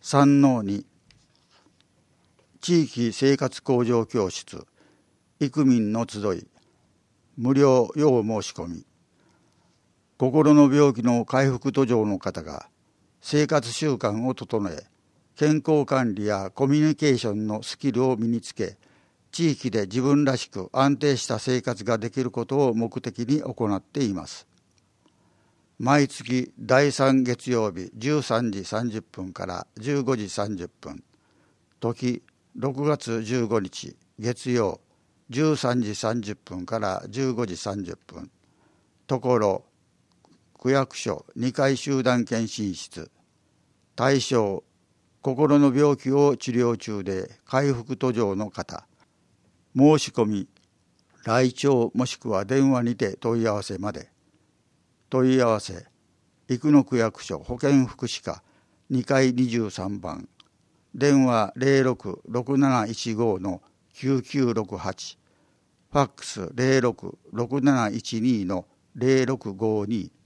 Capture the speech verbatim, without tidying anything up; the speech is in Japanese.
三のに地域生活向上教室育民の集い無料要申し込み。心の病気の回復途上の方が生活習慣を整え、健康管理やコミュニケーションのスキルを身につけ、地域で自分らしく安定した生活ができることを目的に行っています。毎月だいさん月曜日じゅうさんじさんじゅっぷんからじゅうごじさんじゅっぷん、時ろくがつじゅうごにち月曜じゅうさんじさんじゅっぷんからじゅうごじさんじゅっぷん、ところ区役所にかい集団検診室、対象心の病気を治療中で回復途上の方、申し込み来庁もしくは電話にて問い合わせまで。問い合わせ生野区役所保健福祉課にかいにじゅうさんばん、電話 ゼロろく ろくなないちご のきゅうきゅうろくはち、ファックス ゼロろく ろくなないちに のゼロろくごに